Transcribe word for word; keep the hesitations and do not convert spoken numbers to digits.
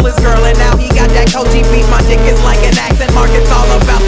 his girl, and now he got that Koji beat. My dick is like an accent mark, it's all about